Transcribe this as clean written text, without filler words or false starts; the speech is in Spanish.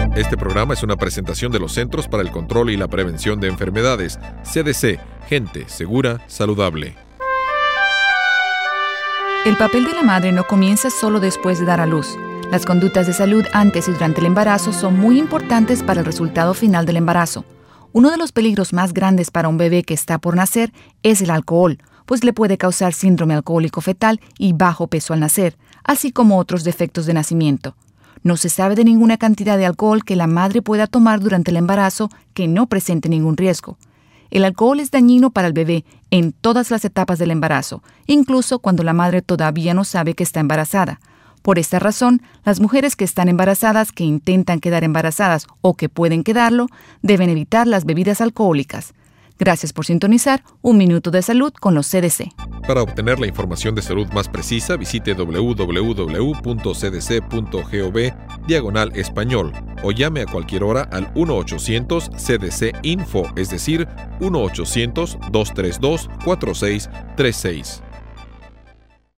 Este programa es una presentación de los Centros para el Control y la Prevención de Enfermedades, CDC, gente segura, saludable. El papel de la madre no comienza solo después de dar a luz. Las conductas de salud antes y durante el embarazo son muy importantes para el resultado final del embarazo. Uno de los peligros más grandes para un bebé que está por nacer es el alcohol, pues le puede causar síndrome alcohólico fetal y bajo peso al nacer, así como otros defectos de nacimiento. No se sabe de ninguna cantidad de alcohol que la madre pueda tomar durante el embarazo que no presente ningún riesgo. El alcohol es dañino para el bebé en todas las etapas del embarazo, incluso cuando la madre todavía no sabe que está embarazada. Por esta razón, las mujeres que están embarazadas, que intentan quedar embarazadas o que pueden quedarlo, deben evitar las bebidas alcohólicas. Gracias por sintonizar Un Minuto de Salud con los CDC. Para obtener la información de salud más precisa, visite www.cdc.gov/español o llame a cualquier hora al 1-800-CDC-INFO, es decir, 1-800-232-4636.